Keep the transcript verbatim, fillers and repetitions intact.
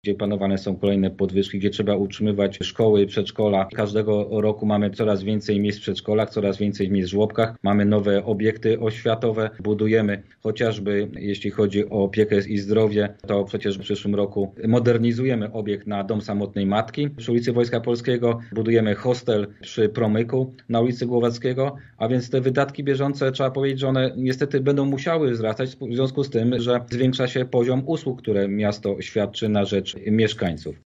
gdzie planowane są kolejne podwyżki, gdzie trzeba utrzymywać szkoły, przedszkola. Każdego roku mamy coraz więcej miejsc w przedszkolach, coraz więcej miejsc w żłobkach. Mamy nowe obiekty oświatowe, budujemy chociażby, jeśli chodzi o opiekę i zdrowie, to przecież w przyszłym roku modernizujemy obiekt na Dom Samotnej Matki przy ulicy Wojska Polskiego, budujemy hostel przy Promyku na ulicy Głowackiego, a więc te wydatki bieżące, trzeba powiedzieć, że one niestety będą musiały wzrastać w związku z tym, że zwiększa się poziom usług, które miasto świadczy na rzecz mieszkańców.